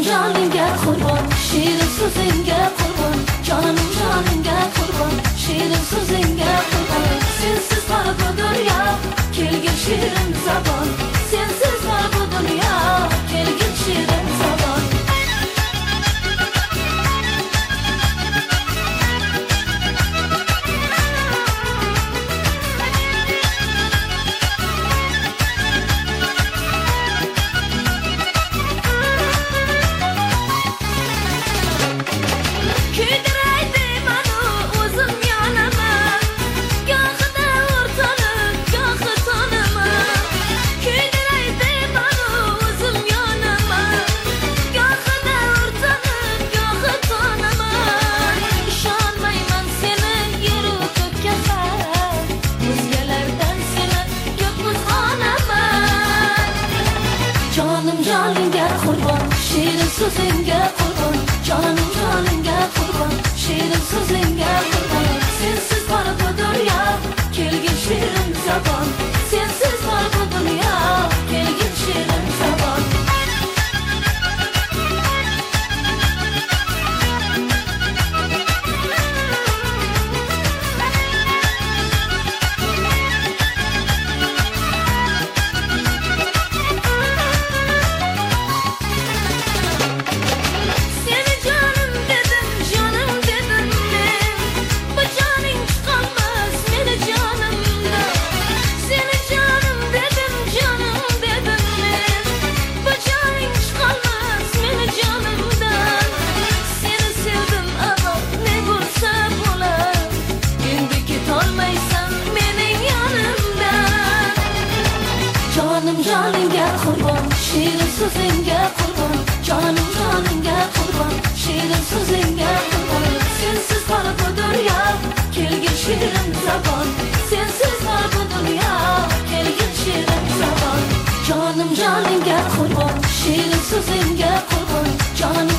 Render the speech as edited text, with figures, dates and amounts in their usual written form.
joningga qurbon, shirin so'zingga qurbon, jonim joningga qurbon, shirin so'zingga qurbon. Sensiz qora bu dunyo, kelgin shirin zabon, sensiz qora bu dunyo, kelgin shirin zabon. Joningga qurbon, shirin so'zingga qurbon, jonim joningga qurbon, shirin so'zingga qurbon. Sensiz qora bu dunyo, kelgin shirin zabon, sensiz qora bu dunyo, kelgin shirin zabon. Joningga qurbon, shirin so'zingga qurbon, jonim joningga qurbon, shirin so'zingga qurbon. Sensiz qora bu dunyo, kelgin shirin zabon, sensiz qora bu dunyo, kelgin shirin zabon. Jonim joningga qurbon, shirin so'zingga qurbon, jonim